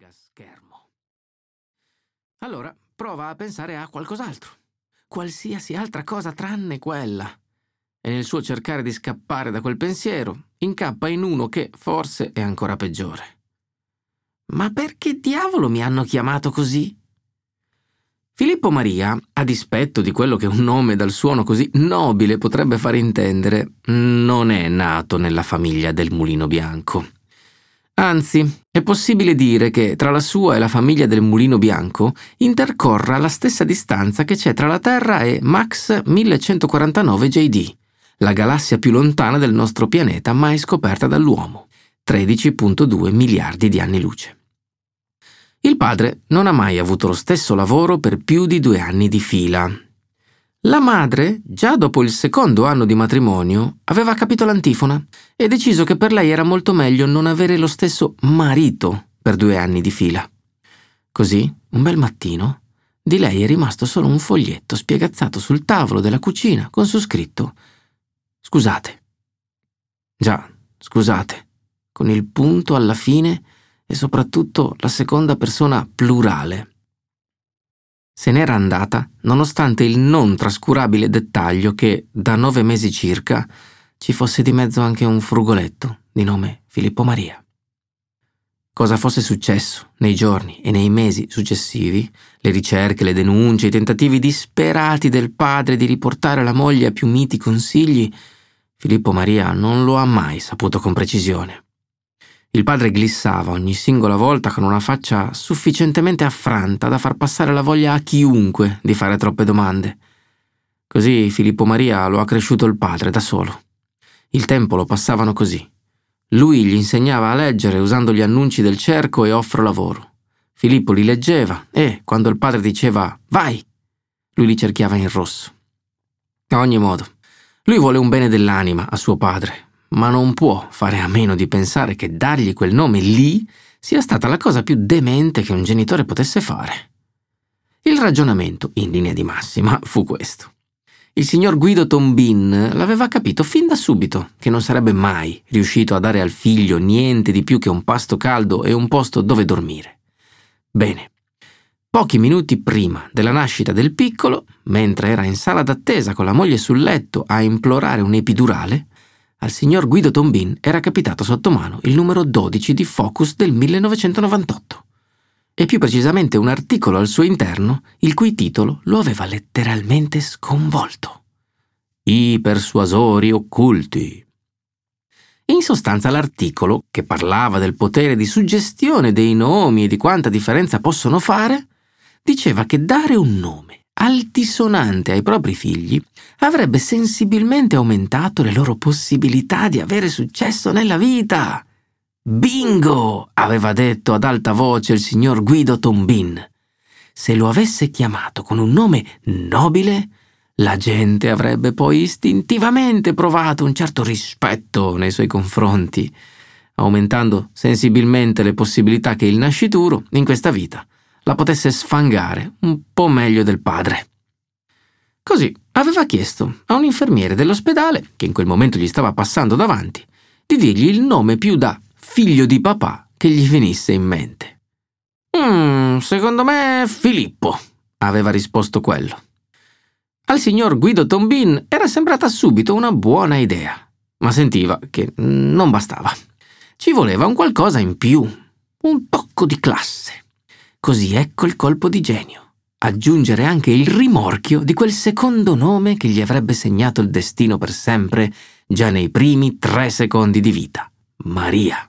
a schermo. Allora prova a pensare a qualcos'altro, qualsiasi altra cosa tranne quella. E nel suo cercare di scappare da quel pensiero, incappa in uno che forse è ancora peggiore. Ma perché diavolo mi hanno chiamato così? Filippo Maria, a dispetto di quello che un nome dal suono così nobile potrebbe far intendere, non è nato nella famiglia del Mulino Bianco. Anzi, è possibile dire che tra la sua e la famiglia del Mulino Bianco intercorra la stessa distanza che c'è tra la Terra e Max 1149 JD, la galassia più lontana del nostro pianeta mai scoperta dall'uomo, 13,2 miliardi di anni luce. Il padre non ha mai avuto lo stesso lavoro per più di 2 anni di fila. La madre, già dopo il secondo anno di matrimonio, aveva capito l'antifona e deciso che per lei era molto meglio non avere lo stesso marito per 2 anni di fila. Così, un bel mattino, di lei è rimasto solo un foglietto spiegazzato sul tavolo della cucina con su scritto «Scusate». Già, scusate, con il punto alla fine e soprattutto la seconda persona plurale. Se n'era andata, nonostante il non trascurabile dettaglio che, da 9 mesi circa, ci fosse di mezzo anche un frugoletto di nome Filippo Maria. Cosa fosse successo nei giorni e nei mesi successivi, le ricerche, le denunce, i tentativi disperati del padre di riportare la moglie a più miti consigli, Filippo Maria non lo ha mai saputo con precisione. Il padre glissava ogni singola volta con una faccia sufficientemente affranta da far passare la voglia a chiunque di fare troppe domande. Così Filippo Maria lo ha cresciuto il padre da solo. Il tempo lo passavano così. Lui gli insegnava a leggere usando gli annunci del cerco e offro lavoro. Filippo li leggeva e, quando il padre diceva «Vai!», lui li cerchiava in rosso. A ogni modo, lui vuole un bene dell'anima a suo padre, ma non può fare a meno di pensare che dargli quel nome lì sia stata la cosa più demente che un genitore potesse fare. Il ragionamento, in linea di massima, fu questo. Il signor Guido Tombin l'aveva capito fin da subito che non sarebbe mai riuscito a dare al figlio niente di più che un pasto caldo e un posto dove dormire. Bene, pochi minuti prima della nascita del piccolo, mentre era in sala d'attesa con la moglie sul letto a implorare un'epidurale, al signor Guido Tombin era capitato sotto mano il numero 12 di Focus del 1998 e più precisamente un articolo al suo interno il cui titolo lo aveva letteralmente sconvolto. I persuasori occulti. In sostanza l'articolo, che parlava del potere di suggestione dei nomi e di quanta differenza possono fare, diceva che dare un nome altisonante ai propri figli avrebbe sensibilmente aumentato le loro possibilità di avere successo nella vita. Bingo! Aveva detto ad alta voce il signor Guido Tombin. Se lo avesse chiamato con un nome nobile, la gente avrebbe poi istintivamente provato un certo rispetto nei suoi confronti, aumentando sensibilmente le possibilità che il nascituro, in questa vita, la potesse sfangare un po' meglio del padre. Così aveva chiesto a un infermiere dell'ospedale, che in quel momento gli stava passando davanti, di dirgli il nome più da figlio di papà che gli venisse in mente. Secondo me Filippo, aveva risposto quello. Al signor Guido Tombin era sembrata subito una buona idea, ma sentiva che non bastava. Ci voleva un qualcosa in più, un tocco di classe. Così ecco il colpo di genio. Aggiungere anche il rimorchio di quel secondo nome che gli avrebbe segnato il destino per sempre già nei primi 3 secondi di vita. Maria.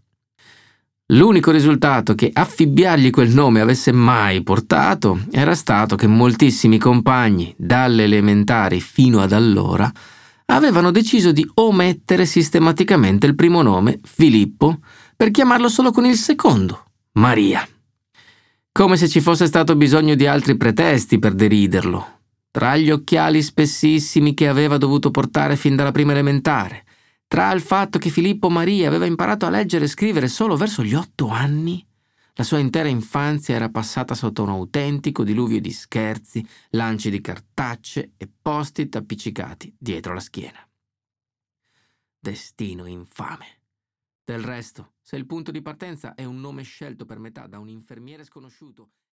L'unico risultato che affibbiargli quel nome avesse mai portato era stato che moltissimi compagni, dalle elementari fino ad allora, avevano deciso di omettere sistematicamente il primo nome, Filippo, per chiamarlo solo con il secondo, Maria. Come se ci fosse stato bisogno di altri pretesti per deriderlo. Tra gli occhiali spessissimi che aveva dovuto portare fin dalla prima elementare, tra il fatto che Filippo Maria aveva imparato a leggere e scrivere solo verso gli 8 anni, la sua intera infanzia era passata sotto un autentico diluvio di scherzi, lanci di cartacce e post-it appiccicati dietro la schiena. Destino infame. Del resto, se il punto di partenza è un nome scelto per metà da un infermiere sconosciuto